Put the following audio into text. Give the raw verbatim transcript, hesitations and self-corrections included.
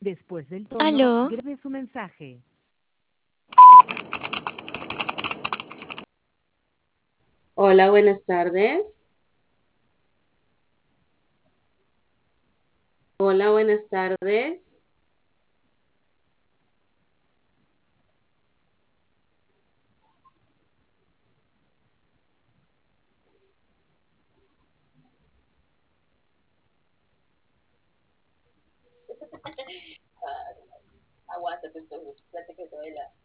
Después del tono, Aló, grabe su mensaje. Hola, buenas tardes. Hola, buenas tardes. Aguántate entonces, espérate que te doy la,